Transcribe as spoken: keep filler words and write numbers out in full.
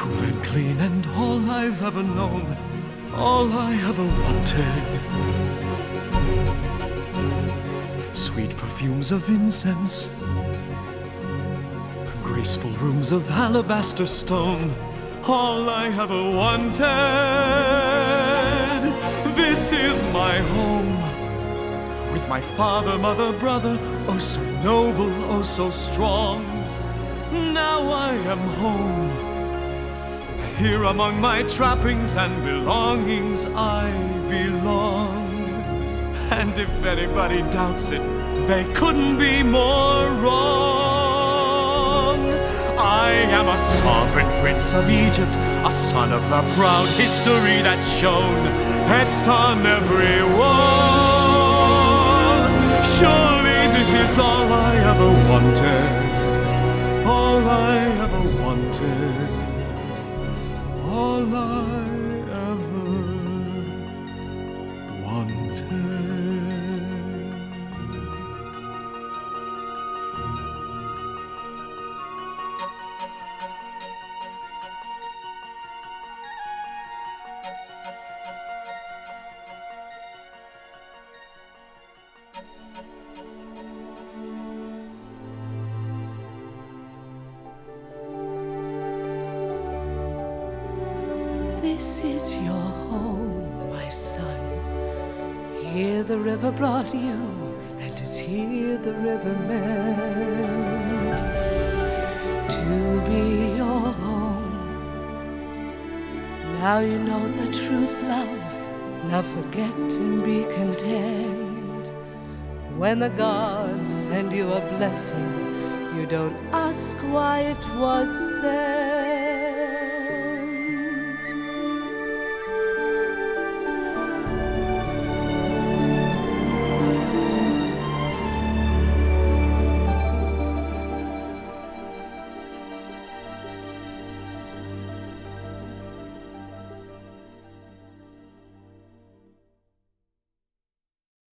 cool and clean and all I've ever known, all I ever wanted. Sweet perfumes of incense, graceful rooms of alabaster stone, all I ever wanted. This is my home, with my father, mother, brother, oh so noble, oh so strong. Now I am home, here among my trappings and belongings I belong. And if anybody doubts it, they couldn't be more wrong. I am a sovereign prince of Egypt, a son of the proud history that's shown, etched on every wall. Surely this is all I ever wanted, all I ever wanted, all I ever wanted. This is your home, my son. Here the river brought you, and it's here the river meant to be your home. Now you know the truth, love. Now forget and be content. When the gods send you a blessing, you don't ask why it was sent.